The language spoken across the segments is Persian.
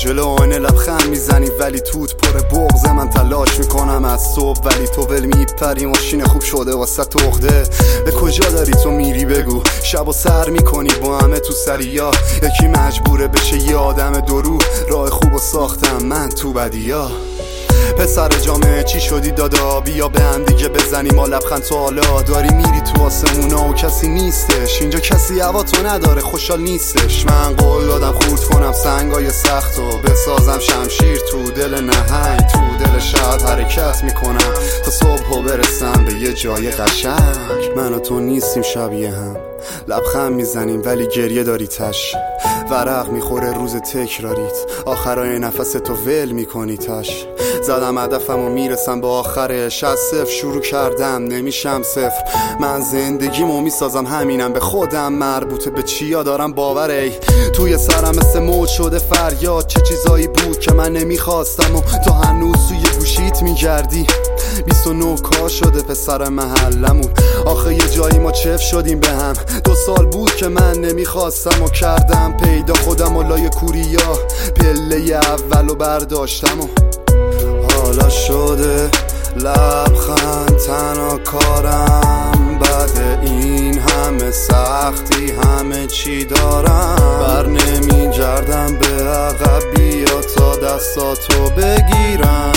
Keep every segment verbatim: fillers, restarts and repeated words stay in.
جلو آینه لبخند میزنی ولی توت پر بغض. من تلاش میکنم از صبح ولی تو ول میپری. ماشین خوب شده واسه تخده. به کجا داری تو میری بگو؟ شب و سر میکنی با همه تو سریا. یکی مجبوره بشه یه آدم درو. راه خوب و ساختم من تو بدیا. پسر جامعه چی شدی دادا؟ بیا به هم دیگه بزنیم ما لبخند تو حالا. داری میری تو آسمونا و کسی نیستش. اینجا کسی هوا تو نداره خوشحال نیستش. من قول دادم خورد کنم سنگای سخت و بسازم شمشیر تو دل نهنگ. تو دل شب حرکت میکنم تا صبح و برسم به یه جای قشنگ. من و تو نیستیم شبیه هم. لبخند میزنیم ولی گریه داری تش. ورق میخوره روز تکراریت. آخرای نفس تو ول میکنی تش. زدم هدفم و میرسم به آخرش. از صفر شروع کردم نمیشم صفر. من زندگیمو میسازم همینم. به خودم مربوطه به چیا دارم باور. ای توی سرم مثل موج شده فریاد. چه چیزایی بود که من نمیخواستم و تو هنوز توی گوشیت میگردی. بیست و نه کا شده پسر محلمون. آخه یه جایی ما چف شدیم به هم. دو سال بود که من نمیخواستم و کردم پیدا خودم و لای کوریا. پله اولو برداشتم و حالا شده لبخند تنها کارم. بعد این همه سختی همه چی دارم. بر نمیگردم به عقب بیا تا دستاتو بگیرم.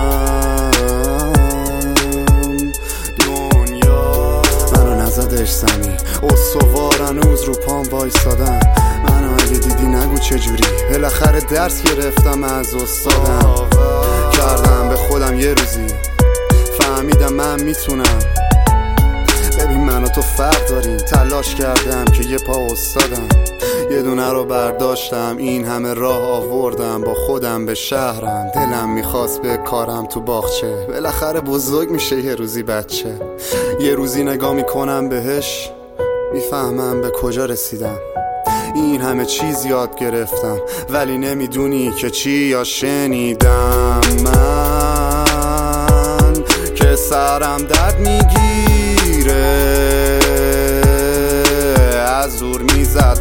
دنیا منو نزدش زمین. استوار هنوز رو پام وایسادم. منو اگه دیدی نگو چجوری. بالاخره درس گرفتم از استادم. کردم به خودم یه روزی فهمیدم من میتونم. ببین من و تو فرق داریم. تلاش کردم که یه پا استادم. یه دونه رو برداشتم این همه راه آوردم با خودم به شهرم. دلم میخواست به کارم تو باغچه. بالاخره بزرگ میشه یه روزی بچه. یه روزی نگاه میکنم بهش میفهمم به کجا رسیدم. این همه چیز یاد گرفتم ولی نمیدونی که چی یا شنیدم. من که سرم درد میگیره. از زور میزد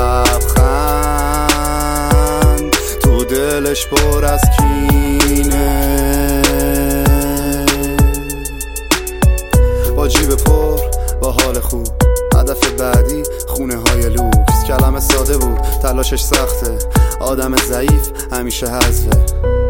لبخند تو دلش پر از کینه. با جیب پر با حال خوب. هدف بعدی خونه های لوکس. کلمه ساده بود تلاشش سخته. آدم ضعیف همیشه حذفه.